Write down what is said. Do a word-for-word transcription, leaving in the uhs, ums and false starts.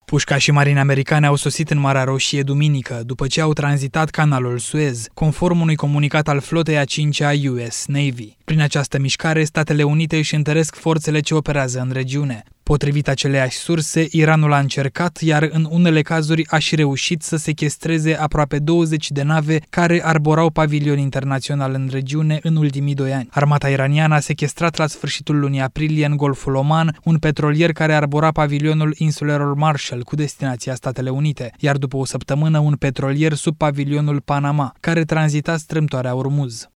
Pușcașii marini americane au sosit în Marea Roșie duminică, după ce au tranzitat canalul Suez, conform unui comunicat al flotei a cincea U S Navy. Prin această mișcare, Statele Unite își întăresc forțele ce operează în regiune. Potrivit aceleiași surse, Iranul a încercat, iar în unele cazuri a și reușit să sechestreze aproape douăzeci de nave care arborau pavilion internațional în regiune în ultimii doi ani. Armata iraniană a sequestrat la sfârșitul lunii aprilie în Golful Oman un petrolier care arbora pavilionul insulelor Marshall cu destinația Statele Unite, iar după o săptămână un petrolier sub pavilionul Panama, care tranzita strâmtoarea Ormuz.